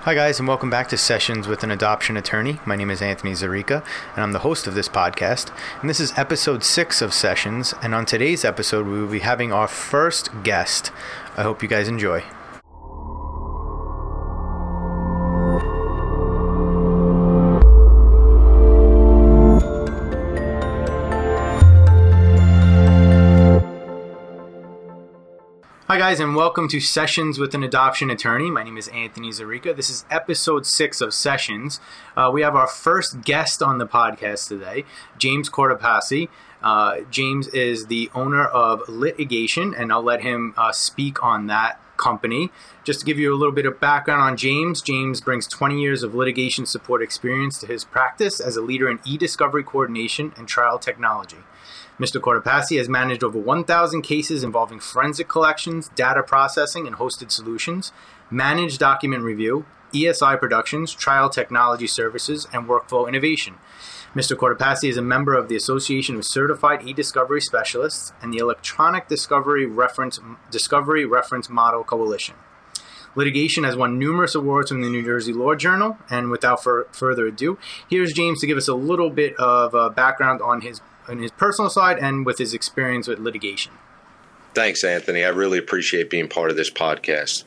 Hi guys, and welcome back to Sessions with an Adoption Attorney. My name is Anthony Zarica, and I'm the host of this podcast. And this is episode 6 of Sessions, and on today's episode we will be having our first guest. I hope you guys enjoy. Hi guys, and welcome to Sessions with an Adoption Attorney. My name is Anthony Zarica. This is episode 6 of Sessions. We have our first guest on the podcast today, James Cortopassi. James is the owner of Litigation, and I'll let him speak on that company. Just to give you a little bit of background on James, James brings 20 years of litigation support experience to his practice as a leader in e-discovery coordination and trial technology. Mr. Cortopassi has managed over 1,000 cases involving forensic collections, data processing, and hosted solutions, managed document review, ESI productions, trial technology services, and workflow innovation. Mr. Cortopassi is a member of the Association of Certified E-Discovery Specialists and the Electronic Discovery Reference Model Coalition. Litigation has won numerous awards from the New Jersey Law Journal, and without further ado, here's James to give us a little bit of background on his personal side and with his experience with litigation. Thanks, Anthony. I really appreciate being part of this podcast.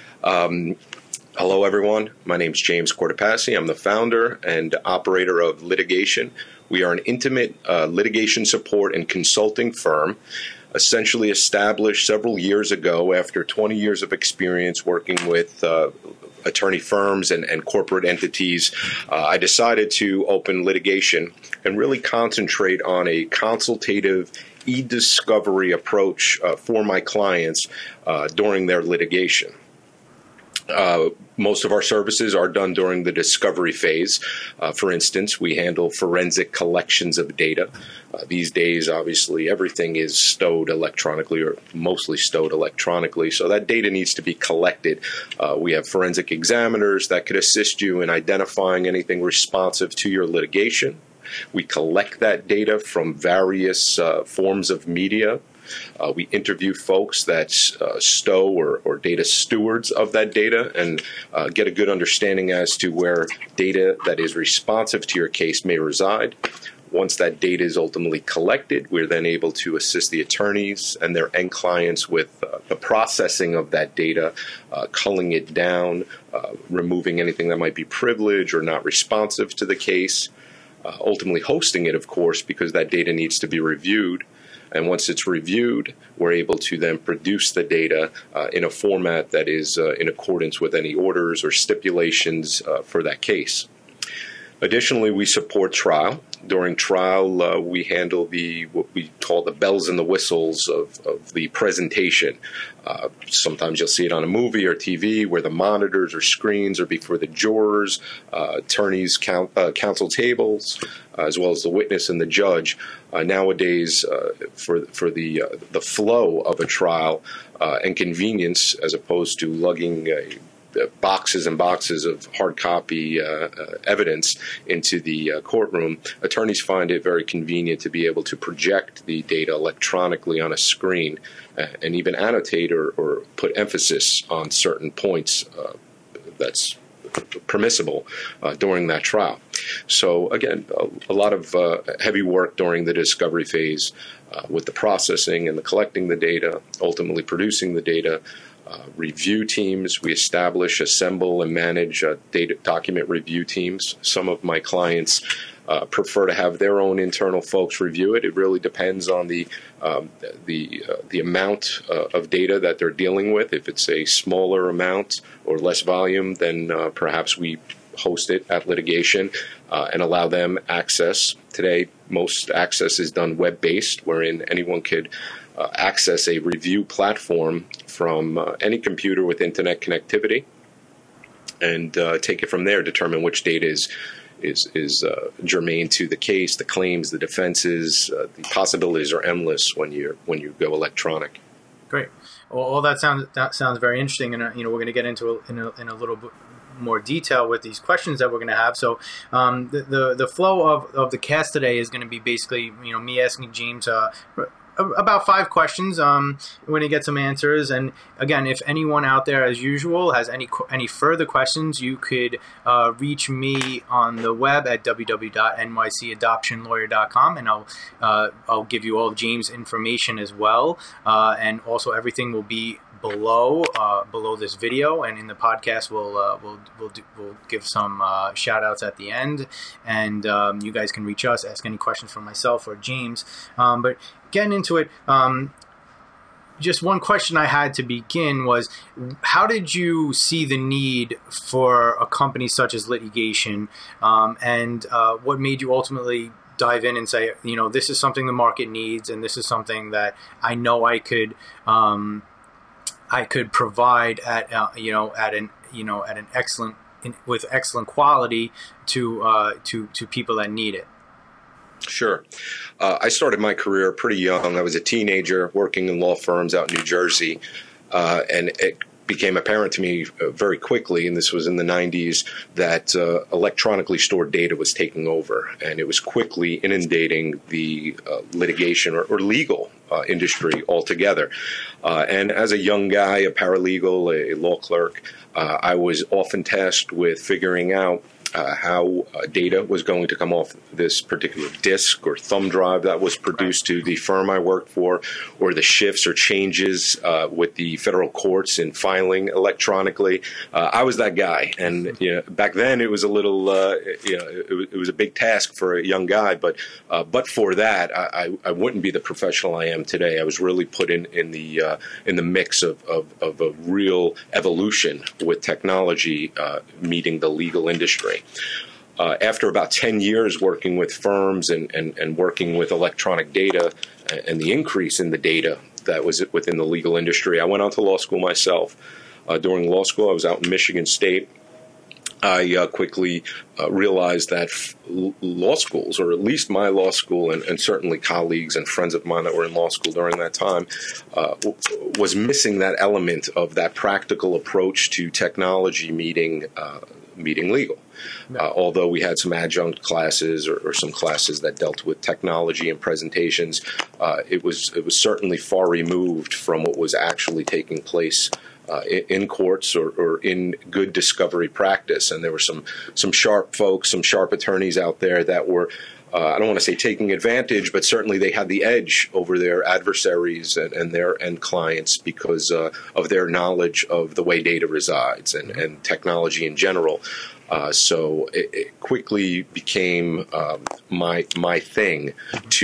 Hello, everyone. My name is James Cortopassi. I'm the founder and operator of Litigation. We are an intimate litigation support and consulting firm, essentially established several years ago after 20 years of experience working with attorney firms and corporate entities. I decided to open Litigation and really concentrate on a consultative e-discovery approach for my clients during their litigation. Most of our services are done during the discovery phase. For instance, we handle forensic collections of data. These days, obviously, everything is stowed electronically or mostly stowed electronically, so that data needs to be collected. We have forensic examiners that could assist you in identifying anything responsive to your litigation. We collect that data from various forms of media. We interview folks that stow or data stewards of that data and get a good understanding as to where data that is responsive to your case may reside. Once that data is ultimately collected, we're then able to assist the attorneys and their end clients with the processing of that data, culling it down, removing anything that might be privileged or not responsive to the case, ultimately hosting it, of course, because that data needs to be reviewed. And once it's reviewed, we're able to then produce the data in a format that is in accordance with any orders or stipulations for that case. Additionally, we support trial. During trial, we handle what we call the bells and the whistles of the presentation. Sometimes you'll see it on a movie or TV where the monitors or screens are before the jurors, attorneys, counsel tables, as well as the witness and the judge. Nowadays, for the flow of a trial and convenience, as opposed to lugging boxes and boxes of hard copy evidence into the courtroom, attorneys find it very convenient to be able to project the data electronically on a screen and even annotate or put emphasis on certain points that's permissible during that trial. So again, a lot of heavy work during the discovery phase with the processing and the collecting the data, ultimately producing the data. Review teams. We establish, assemble, and manage data document review teams. Some of my clients prefer to have their own internal folks review it. It really depends on the amount of data that they're dealing with. If it's a smaller amount or less volume, then perhaps we host it at Litigation and allow them access. Today, most access is done web-based, wherein anyone could access a review platform from any computer with internet connectivity and take it from there, determine which data is germane to the case, the claims, the defenses. The possibilities are endless when you go electronic. Great. Well, that sounds very interesting, and we're going to get into in a little bit more detail with these questions that we're going to have. So the flow of the cast today is going to be basically me asking James about 5 questions. When you get some answers, and again, if anyone out there, as usual, has any further questions, you could reach me on the web at www.nycadoptionlawyer.com, and I'll give you all of James' information as well, and also everything will be below this video, and in the podcast we'll give some shout outs at the end, and you guys can reach us, ask any questions from myself or James, but getting into it, just one question I had to begin was, how did you see the need for a company such as litigation, and what made you ultimately dive in and say, this is something the market needs, and this is something that I know I could provide at an excellent, with excellent quality to people that need it. Sure. I started my career pretty young. I was a teenager working in law firms out in New Jersey, and it became apparent to me very quickly, and this was in the 90s, that electronically stored data was taking over, and it was quickly inundating the litigation or legal industry altogether. And as a young guy, a paralegal, a law clerk, I was often tasked with figuring out how data was going to come off this particular disk or thumb drive that was produced to the firm I worked for, or the shifts or changes with the federal courts in filing electronically. I was that guy, and back then it was a little, it was a big task for a young guy. But for that, I wouldn't be the professional I am today. I was really put in the mix of a real evolution with technology meeting the legal industry. After about 10 years working with firms and working with electronic data and the increase in the data that was within the legal industry, I went on to law school myself. During law school, I was out in Michigan State. I quickly realized that law schools, or at least my law school, and certainly colleagues and friends of mine that were in law school during that time, was missing that element of that practical approach to technology meeting legal. Although we had some adjunct classes or some classes that dealt with technology and presentations, it was certainly far removed from what was actually taking place in courts or in good discovery practice. And there were some sharp folks, some sharp attorneys out there that were, I don't want to say taking advantage, but certainly they had the edge over their adversaries and their end clients because of their knowledge of the way data resides and technology in general. So it quickly became my thing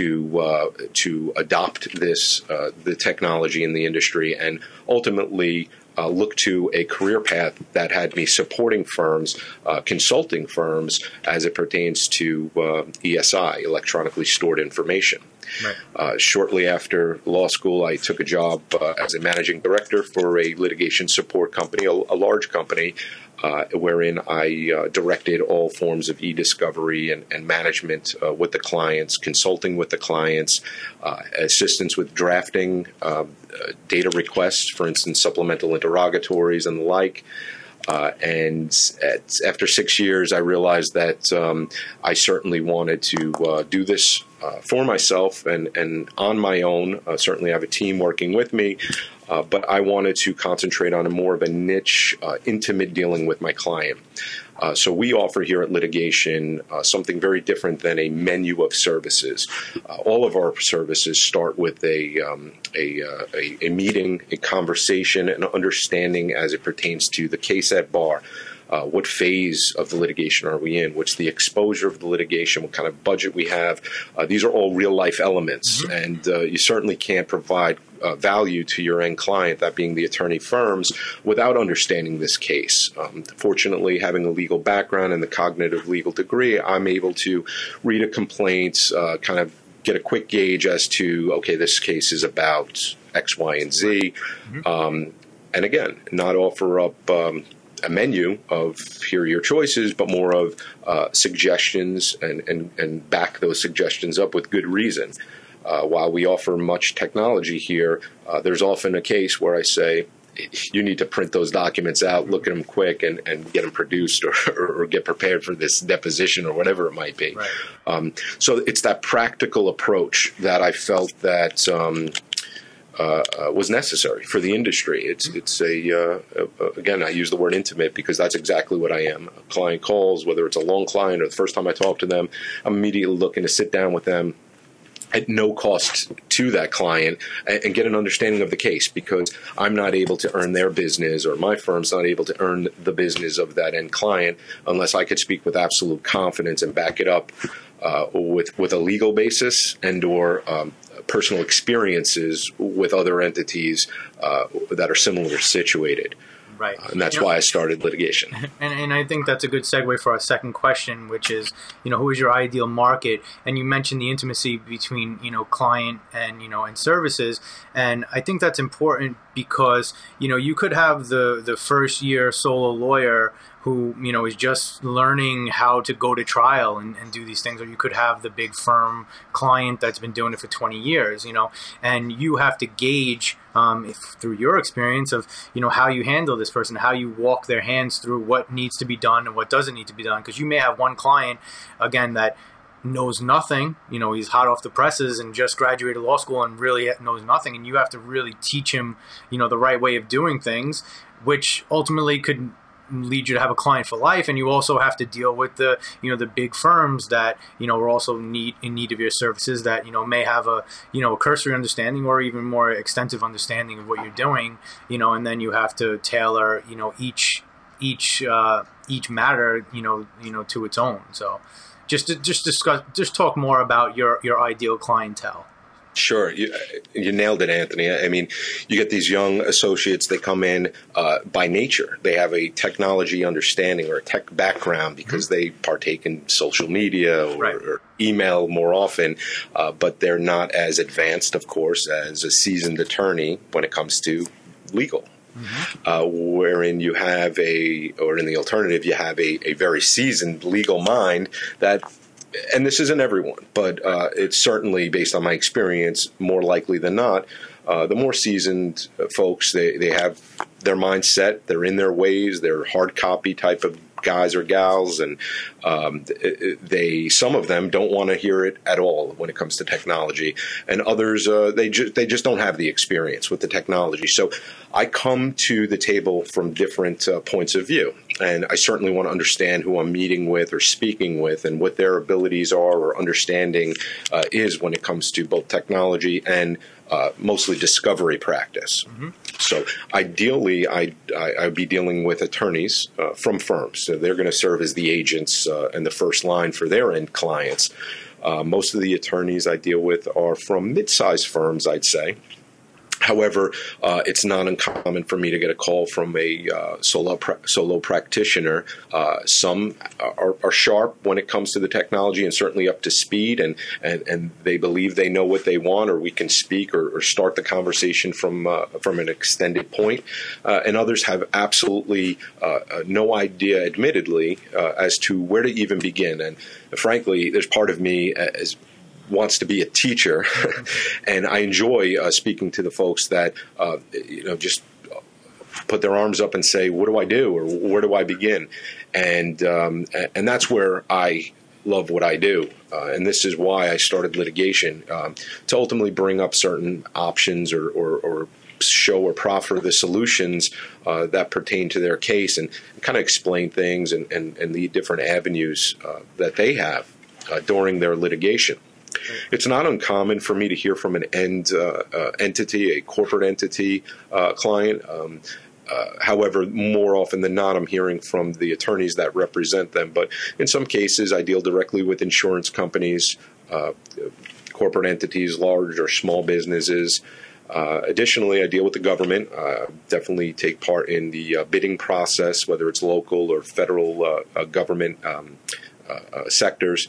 to adopt the technology in the industry, and ultimately look to a career path that had me supporting firms, consulting firms, as it pertains to ESI, electronically stored information. Right. Shortly after law school, I took a job as a managing director for a litigation support company, a large company, wherein I directed all forms of e-discovery and management with the clients, consulting with the clients, assistance with drafting data requests, for instance, supplemental interrogatories and the like. And after 6 years, I realized that I certainly wanted to do this for myself and on my own. Certainly I have a team working with me, but I wanted to concentrate on a more of a niche, intimate dealing with my client. So we offer here at Litigation something very different than a menu of services. All of our services start with a meeting, a conversation, an understanding as it pertains to the case at bar. What phase of the litigation are we in? What's the exposure of the litigation? What kind of budget we have? These are all real-life elements, mm-hmm. and you certainly can't provide value to your end client, that being the attorney firms, without understanding this case. Fortunately, having a legal background and the cognitive legal degree, I'm able to read a complaint, kind of get a quick gauge as to, okay, this case is about X, Y, and Z. Mm-hmm. And again, not offer up a menu of here are your choices, but more of suggestions and back those suggestions up with good reason. While we offer much technology here, there's often a case where I say, you need to print those documents out, look at them quick, and get them produced or get prepared for this deposition or whatever it might be. Right. So it's that practical approach that I felt that was necessary for the industry. It's again, I use the word intimate because that's exactly what I am. A client calls, whether it's a long client or the first time I talk to them, I'm immediately looking to sit down with them at no cost to that client and get an understanding of the case, because I'm not able to earn their business, or my firm's not able to earn the business of that end client unless I could speak with absolute confidence and back it up with a legal basis and or personal experiences with other entities that are similarly situated. Right. And that's why I started litigation. And I think that's a good segue for our second question, which is, who is your ideal market? And you mentioned the intimacy between, client and, and services. And I think that's important because, you could have the first year solo lawyer who, is just learning how to go to trial and do these things. Or you could have the big firm client that's been doing it for 20 years, and you have to gauge through your experience of, how you handle this person, how you walk their hands through what needs to be done and what doesn't need to be done. Because you may have one client, again, that knows nothing, he's hot off the presses and just graduated law school and really knows nothing. And you have to really teach him, the right way of doing things, which ultimately could lead you to have a client for life. And you also have to deal with the big firms that are also in need of your services, that may have a cursory understanding or even more extensive understanding of what you're doing, and then you have to tailor each matter to its own. So just talk more about your ideal clientele. Sure. You nailed it, Anthony. I mean, you get these young associates, they come in by nature. They have a technology understanding or a tech background because they partake in social media or email more often, but they're not as advanced, of course, as a seasoned attorney when it comes to legal. Wherein you have or in the alternative, you have a very seasoned legal mind that, and this isn't everyone, but it's certainly, based on my experience, more likely than not, the more seasoned folks, they have their mind set, they're in their ways, they're hard copy type of guys or gals, and some of them don't want to hear it at all when it comes to technology, and others they just don't have the experience with the technology. So I come to the table from different points of view, and I certainly want to understand who I'm meeting with or speaking with and what their abilities are or understanding is when it comes to both technology and mostly discovery practice. So ideally, I'd be dealing with attorneys from firms. So they're going to serve as the agents and the first line for their end clients. Most of the attorneys I deal with are from mid-sized firms, I'd say. However, it's not uncommon for me to get a call from a solo practitioner. Some are sharp when it comes to the technology and certainly up to speed, and they believe they know what they want, or we can speak or start the conversation from an extended point. And others have absolutely no idea, admittedly, as to where to even begin. And frankly, there's part of me as wants to be a teacher, and I enjoy speaking to the folks that just put their arms up and say, "What do I do?" or "Where do I begin?" And that's where I love what I do, and this is why I started litigation, to ultimately bring up certain options or show or proffer the solutions that pertain to their case, and kind of explain things and the different avenues that they have during their litigation. It's not uncommon for me to hear from an entity, a corporate entity client. However, more often than not, I'm hearing from the attorneys that represent them. But in some cases, I deal directly with insurance companies, corporate entities, large or small businesses. Additionally, I deal with the government. Definitely take part in the bidding process, whether it's local or federal government sectors.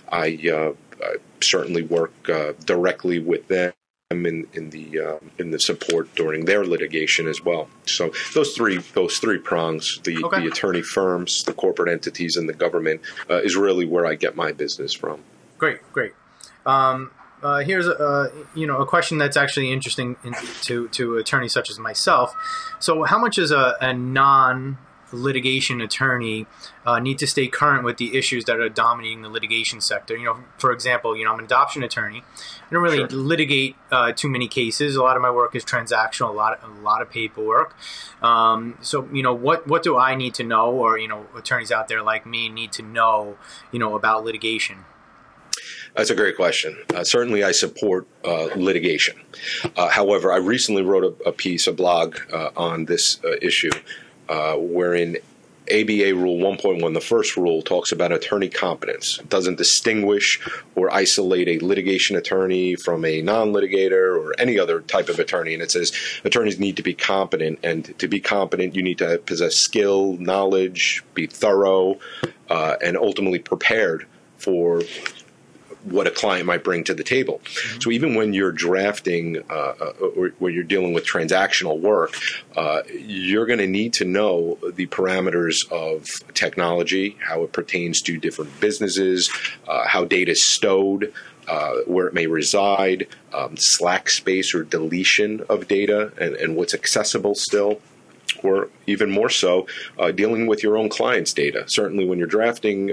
I certainly work directly with them in the support during their litigation as well. So those three prongs, the attorney firms, the corporate entities, and the government, is really where I get my business from. Great. here's a question that's actually interesting to attorneys such as myself. So, how much does a non-litigation attorney need to stay current with the issues that are dominating the litigation sector? For example, I'm an adoption attorney. I don't really litigate too many cases. A lot of my work is transactional, a lot of paperwork. So, what do I need to know, or attorneys out there like me need to know, about litigation? That's a great question. Certainly, I support litigation. However, I recently wrote a blog on this issue, wherein ABA Rule 1.1, the first rule, talks about attorney competence. It doesn't distinguish or isolate a litigation attorney from a non-litigator or any other type of attorney. And it says attorneys need to be competent. And to be competent, you need to possess skill, knowledge, be thorough, and ultimately prepared for what a client might bring to the table. Mm-hmm. So even when you're drafting or when you're dealing with transactional work, you're going to need to know the parameters of technology, how it pertains to different businesses, how data is stowed, where it may reside, slack space or deletion of data, and what's accessible still. Or even more so, dealing with your own client's data. Certainly when you're drafting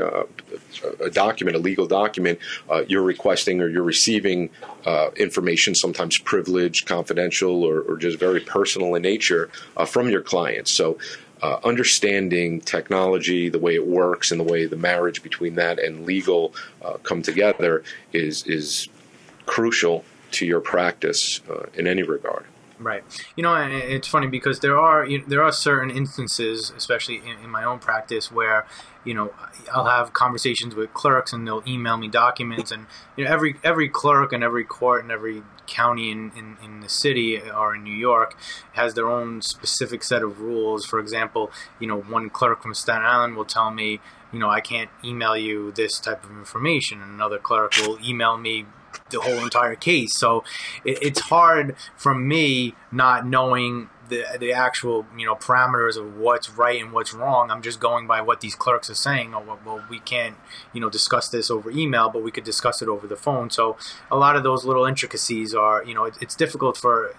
a document, a legal document, you're requesting or you're receiving information, sometimes privileged, confidential, or just very personal in nature from your clients. So understanding technology, the way it works, and the way the marriage between that and legal come together is crucial to your practice in any regard. Right. It's funny because there are certain instances, especially in my own practice, where I'll have conversations with clerks and they'll email me documents, and every clerk and every court and every county in the city or in New York has their own specific set of rules. For example, one clerk from Staten Island will tell me, I can't email you this type of information, and another clerk will email me the whole entire case. So it's hard for me not knowing the actual parameters of what's right and what's wrong. I'm just going by what these clerks are saying. Oh, well, we can't discuss this over email, but we could discuss it over the phone. So a lot of those little intricacies are it's difficult for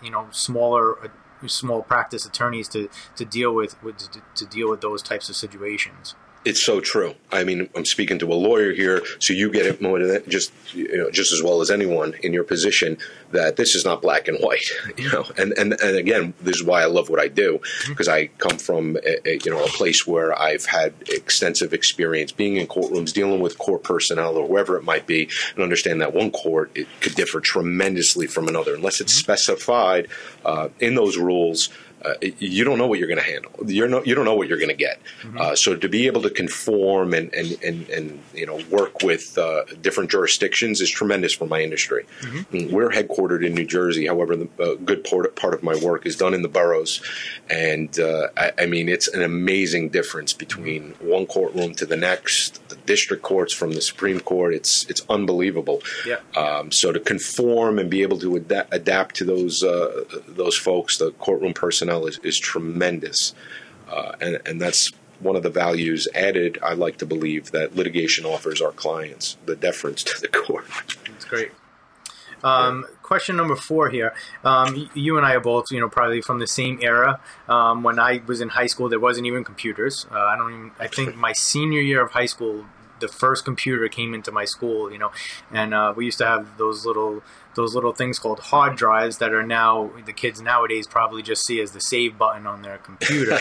small practice attorneys to deal with those types of situations. It's so true. I mean, I'm speaking to a lawyer here, so you get it more than just as well as anyone in your position that this is not black and white. And again, this is why I love what I do, because I come from a place where I've had extensive experience being in courtrooms, dealing with court personnel or whoever it might be, and understand that one court it could differ tremendously from another unless it's specified in those rules. You don't know what you're going to handle. You don't know what you're going to get. Mm-hmm. So to be able to conform and work with different jurisdictions is tremendous for my industry. Mm-hmm. We're headquartered in New Jersey. However, the good part of my work is done in the boroughs, and I mean it's an amazing difference between one courtroom to the next. The district courts from the Supreme Court. It's unbelievable. Yeah. So to conform and be able to adapt to those folks, the courtroom personnel. Is tremendous, and that's one of the values added, I like to believe, that litigation offers our clients, the deference to the court. That's great. Question number 4 here. You and I are both, probably from the same era. When I was in high school, there wasn't even computers. I think my senior year of high school, the first computer came into my school, and we used to have those little things called hard drives that are now the kids nowadays probably just see as the save button on their computer.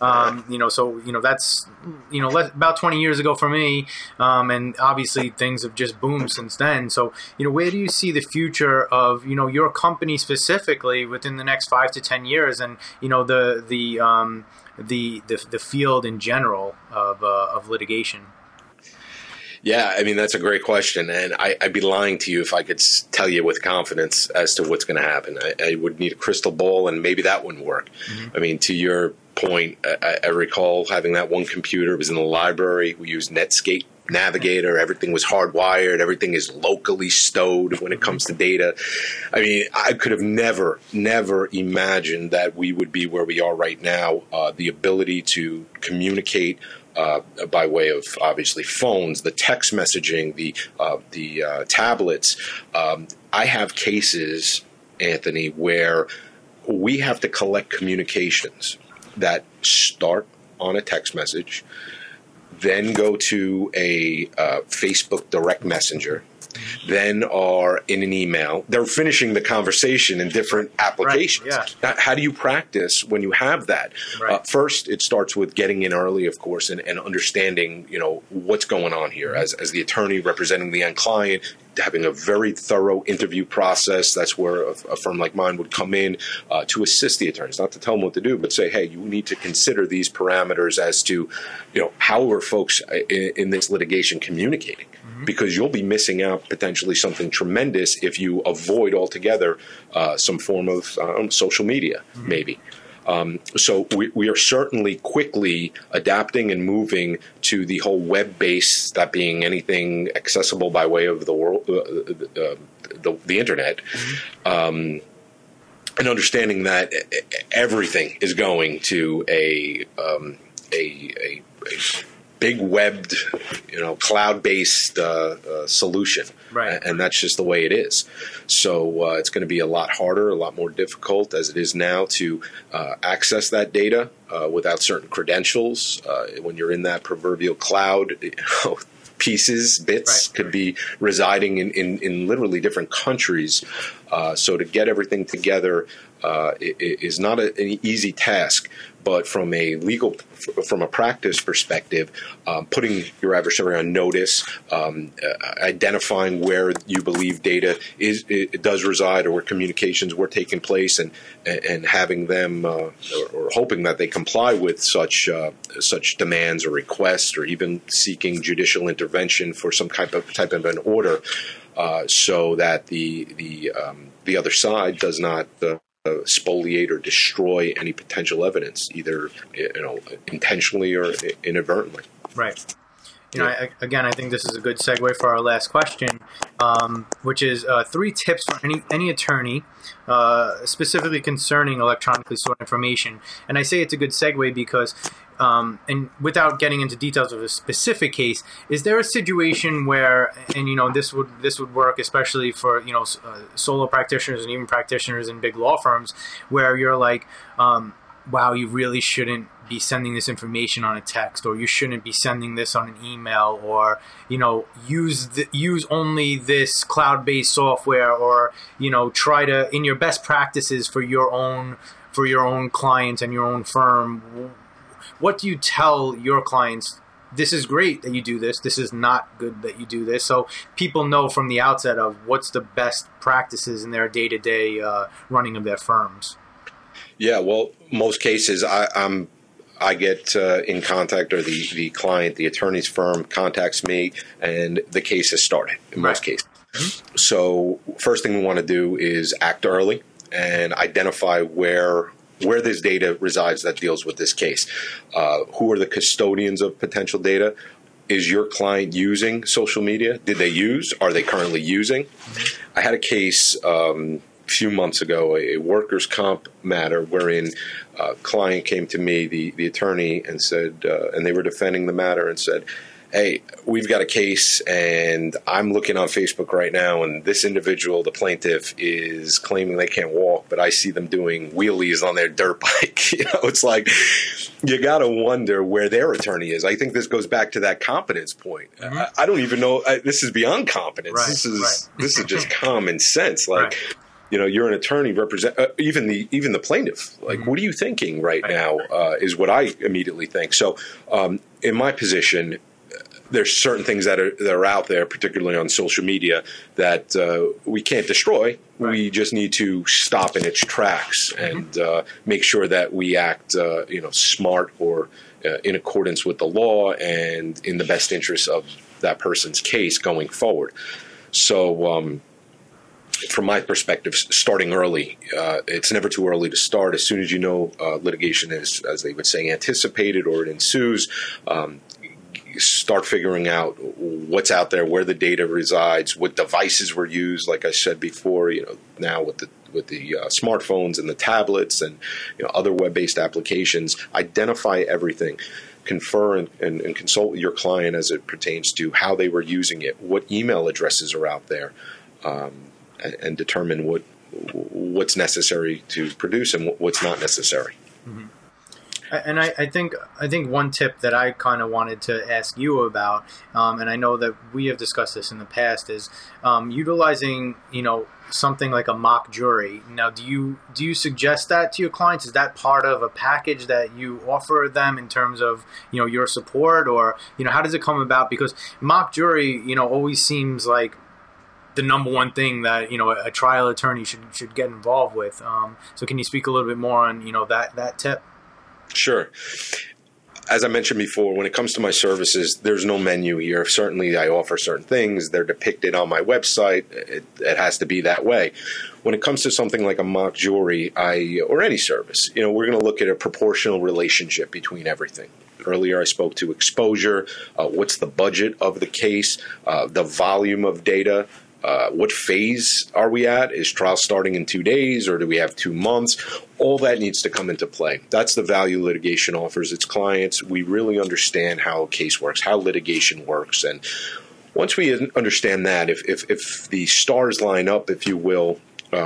So that's about 20 years ago for me, and obviously things have just boomed since then. So where do you see the future of your company specifically within the next 5 to 10 years, and the field in general of litigation? Yeah, I mean, that's a great question, and I'd be lying to you if I could tell you with confidence as to what's going to happen. I would need a crystal ball, and maybe that wouldn't work. Mm-hmm. I mean, to your point, I recall having that one computer. It was in the library. We used Netscape Navigator. Everything was hardwired. Everything is locally stowed when it comes to data. I mean, I could have never imagined that we would be where we are right now. The ability to communicate by way of obviously phones, the text messaging, the tablets. I have cases, Anthony, where we have to collect communications that start on a text message, then go to a Facebook direct messenger, then are in an email. They're finishing the conversation in different applications. Right, yeah. How do you practice when you have that? Right. First, it starts with getting in early, of course, and understanding, what's going on here. As the attorney representing the end client, having a very thorough interview process. That's where a firm like mine would come in to assist the attorneys, not to tell them what to do, but say, hey, you need to consider these parameters as to, how are folks in this litigation communicating? Because you'll be missing out potentially something tremendous if you avoid altogether some form of social media, maybe. So we are certainly quickly adapting and moving to the whole web-based, that being anything accessible by way of the world, the internet, and understanding that everything is going to a big webbed, cloud-based solution. Right. And that's just the way it is. So it's going to be a lot harder, a lot more difficult as it is now to access that data without certain credentials. When you're in that proverbial cloud, bits right. could be residing in literally different countries. So to get everything together is not an easy task. But from a practice perspective, putting your adversary on notice, identifying where you believe data it does reside or where communications were taking place, and having them or hoping that they comply with such demands or requests, or even seeking judicial intervention for some type of an order, so that the other side does not spoliate or destroy any potential evidence, either intentionally or inadvertently. Right. I think this is a good segue for our last question, which is 3 tips for any attorney, specifically concerning electronically stored information. And I say it's a good segue because, and without getting into details of a specific case, is there a situation where, and this would work especially for solo practitioners and even practitioners in big law firms, where you're like, wow, you really shouldn't be sending this information on a text, or you shouldn't be sending this on an email, or use only this cloud-based software, or try to, in your best practices for your own clients and your own firm. What do you tell your clients? This is great that you do this. This is not good that you do this. So people know from the outset of what's the best practices in their day-to-day running of their firms. Yeah, well, most cases I get in contact, or the client, the attorney's firm contacts me, and the case has started in most cases. Mm-hmm. So first thing we want to do is act early and identify where this data resides that deals with this case. Who are the custodians of potential data? Is your client using social media? Did they use? Are they currently using? Mm-hmm. I had a case a few months ago, a workers' comp matter, wherein a client came to me, the attorney, and said, and they were defending the matter, and said, hey, we've got a case, and I'm looking on Facebook right now, and this individual, the plaintiff, is claiming they can't walk, but I see them doing wheelies on their dirt bike. It's like, you got to wonder where their attorney is. I think this goes back to that competence point. Mm-hmm. I don't even know. This is beyond competence. Right. This is just common sense. Like, right. You're an attorney, represent even the plaintiff. Like, mm-hmm. What are you thinking right now? Is what I immediately think. So, in my position, there's certain things that are out there, particularly on social media, that we can't destroy. Right. We just need to stop in its tracks and make sure that we act, smart or in accordance with the law and in the best interest of that person's case going forward. So, from my perspective, starting early, it's never too early to start. As soon as litigation is, as they would say, anticipated or it ensues, start figuring out what's out there, where the data resides, what devices were used. Like I said before, now with the smartphones and the tablets and other web-based applications, identify everything. confer and consult with your client as it pertains to how they were using it, what email addresses are out there, and determine what's necessary to produce and what's not necessary. Mm-hmm. And I think one tip that I kind of wanted to ask you about, and I know that we have discussed this in the past, is utilizing something like a mock jury. Now, do you suggest that to your clients? Is that part of a package that you offer them in terms of your support, or how does it come about? Because mock jury always seems like the number one thing that a trial attorney should get involved with. So can you speak a little bit more on that tip? Sure. As I mentioned before, when it comes to my services, there's no menu here. Certainly, I offer certain things. They're depicted on my website. It has to be that way. When it comes to something like a mock jury, or any service, we're going to look at a proportional relationship between everything. Earlier, I spoke to exposure. What's the budget of the case? The volume of data. What phase are we at? Is trial starting in 2 days, or do we have 2 months? All that needs to come into play. That's the value litigation offers its clients. We really understand how a case works, how litigation works. And once we understand that, if the stars line up, if you will,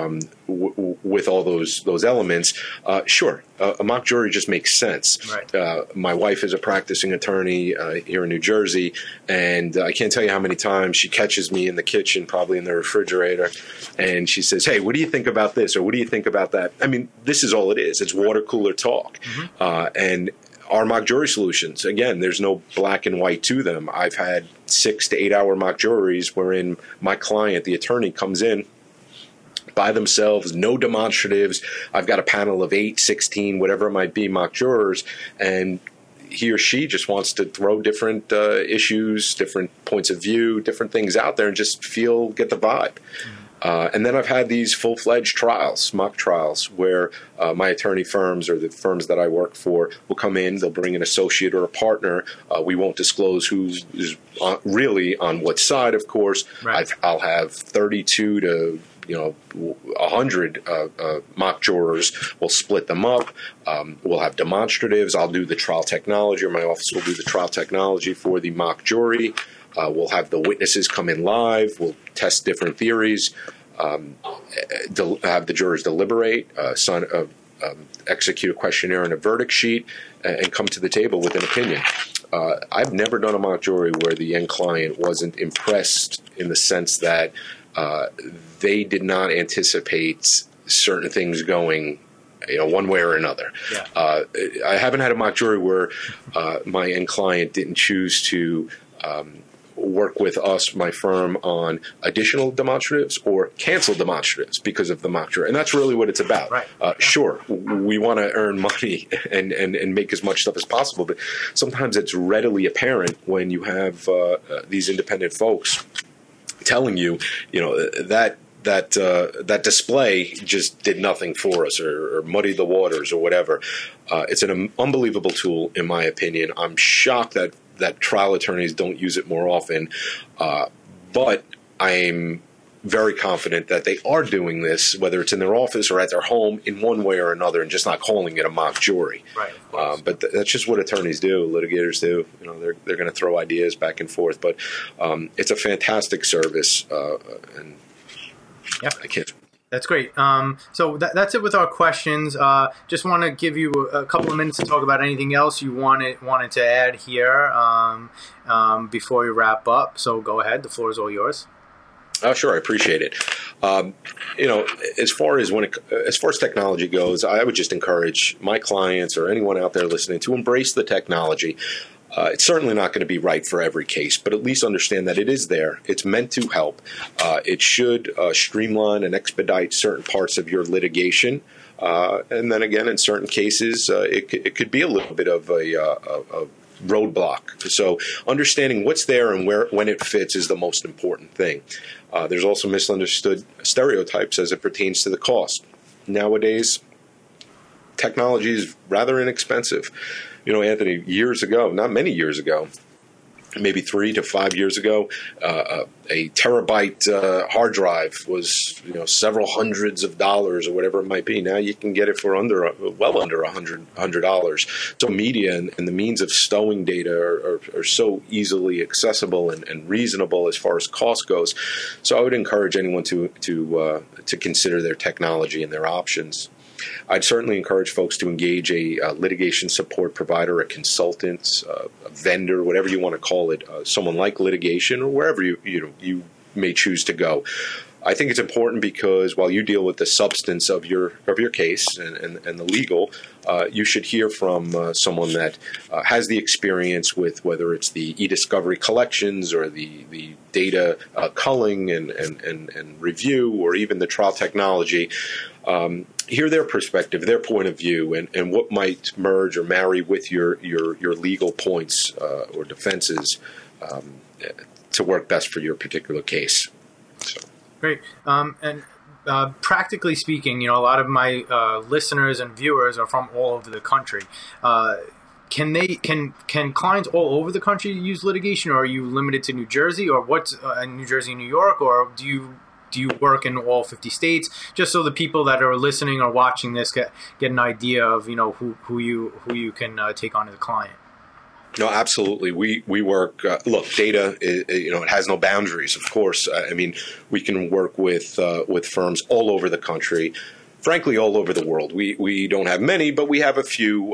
with all those elements, sure, a mock jury just makes sense. Right. My wife is a practicing attorney here in New Jersey, and I can't tell you how many times she catches me in the kitchen, probably in the refrigerator, and she says, "Hey, what do you think about this?" or "What do you think about that?" I mean, this is all it is. It's water cooler talk. Mm-hmm. And our mock jury solutions, again, there's no black and white to them. I've had 6 to 8 hour mock juries wherein my client, the attorney, comes in by themselves, no demonstratives. I've got a panel of 8, 16, whatever it might be, mock jurors, and he or she just wants to throw different issues, different points of view, different things out there and just get the vibe. And then I've had these full-fledged trials, mock trials, where my attorney firms or the firms that I work for will come in, they'll bring an associate or a partner. We won't disclose who is really on what side, of course. Right. I'll have 32 to 100 mock jurors. We'll split them up. We'll have demonstratives. I'll do the trial technology, or my office will do the trial technology for the mock jury. We'll have the witnesses come in live. We'll test different theories. Have the jurors deliberate, execute a questionnaire and a verdict sheet, and come to the table with an opinion. I've never done a mock jury where the end client wasn't impressed in the sense that they did not anticipate certain things going one way or another. Yeah. I haven't had a mock jury where my end client didn't choose to work with us, my firm, on additional demonstratives or cancel demonstratives because of the mock jury. And that's really what it's about. Right. Sure, we want to earn money and make as much stuff as possible, but sometimes it's readily apparent when you have these independent folks telling you, that display just did nothing for us, or muddied the waters, or whatever. It's an unbelievable tool, in my opinion. I'm shocked that trial attorneys don't use it more often, but I'm very confident that they are doing this, whether it's in their office or at their home, in one way or another, and just not calling it a mock jury. Right. But that's just what attorneys do, litigators do. They're going to throw ideas back and forth. But it's a fantastic service, and yeah, I can't. That's great. So that's it with our questions. Just want to give you a couple of minutes to talk about anything else you wanted to add here before we wrap up. So go ahead. The floor is all yours. Sure, I appreciate it. As far as technology goes, I would just encourage my clients or anyone out there listening to embrace the technology. It's certainly not going to be right for every case, but at least understand that it is there. It's meant to help. It should streamline and expedite certain parts of your litigation. And then again, in certain cases, it could be a little bit of a roadblock. So understanding what's there and when it fits is the most important thing. There's also misunderstood stereotypes as it pertains to the cost. Nowadays, technology is rather inexpensive. Anthony, years ago, not many years ago, maybe 3 to 5 years ago, a terabyte hard drive was several hundreds of dollars or whatever it might be. Now you can get it for well under $100. So media and the means of stowing data are so easily accessible and reasonable as far as cost goes. So I would encourage anyone to consider their technology and their options. I'd certainly encourage folks to engage a litigation support provider, a consultant, a vendor, whatever you want to call it, someone like litigation or wherever you may choose to go. I think it's important because while you deal with the substance of your case and the legal, you should hear from someone that has the experience with whether it's the e-discovery collections or the data culling and review or even the trial technology. Hear their perspective, their point of view, and what might merge or marry with your legal points or defenses to work best for your particular case. So. Great. Practically speaking, a lot of my listeners and viewers are from all over the country. Can clients all over the country use litigation, or are you limited to New Jersey, or what's New Jersey, New York, or do you work in all 50 states? Just so the people that are listening or watching this get an idea of who you can take on as a client. No, absolutely. We work. Look, data. It has no boundaries. Of course, we can work with firms all over the country. Frankly, all over the world. We don't have many, but we have a few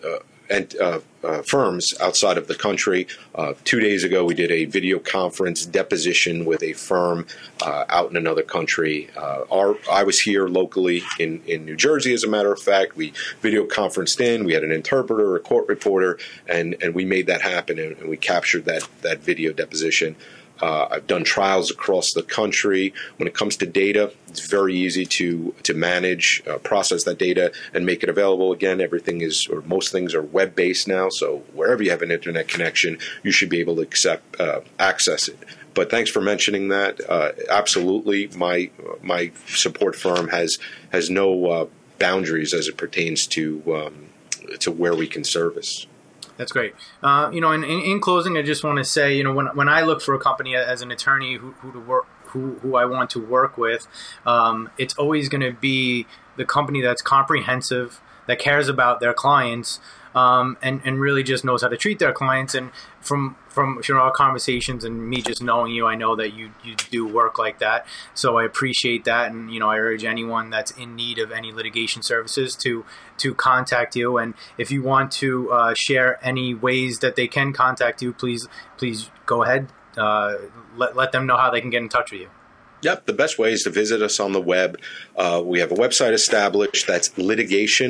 firms outside of the country. 2 days ago, we did a video conference deposition with a firm out in another country. I was here locally in New Jersey, as a matter of fact. We video conferenced in. We had an interpreter, a court reporter, and we made that happen, and we captured that video deposition. I've done trials across the country. When it comes to data, it's very easy to manage, process that data, and make it available. Again, most things are web-based now, so wherever you have an internet connection, you should be able to access it. But thanks for mentioning that. Absolutely, my support firm has no boundaries as it pertains to where we can service. That's great. In closing, I just want to say, when I look for a company as an attorney who I want to work with, it's always going to be the company that's comprehensive, that cares about their clients, and really just knows how to treat their clients. And from our conversations and me just knowing you, I know that you do work like that. So I appreciate that, and I urge anyone that's in need of any litigation services to contact you. And if you want to share any ways that they can contact you, please go ahead. Let them know how they can get in touch with you. Yep, the best way is to visit us on the web. We have a website established. That's litigation,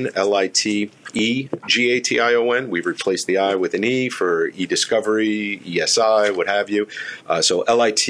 LITEGATION. We've replaced the I with an E for e-discovery, ESI, what have you. So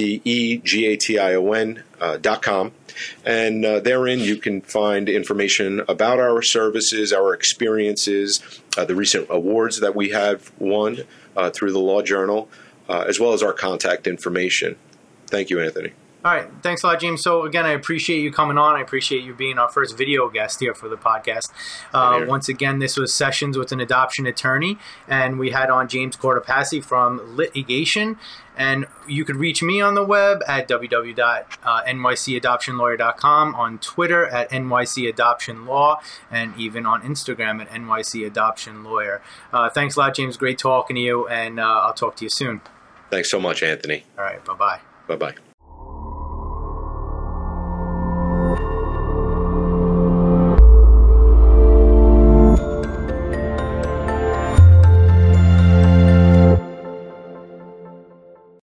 LITEGATION.com. And therein you can find information about our services, our experiences, the recent awards that we have won through the Law Journal, as well as our contact information. Thank you, Anthony. All right. Thanks a lot, James. So, again, I appreciate you coming on. I appreciate you being our first video guest here for the podcast. Once again, this was Sessions with an Adoption Attorney, and we had on James Cortopassi from Litigation. And you could reach me on the web at www.nycadoptionlawyer.com, on Twitter at nycadoptionlaw, and even on Instagram at nycadoptionlawyer. Thanks a lot, James. Great talking to you, and I'll talk to you soon. Thanks so much, Anthony. All right. Bye-bye. Bye-bye.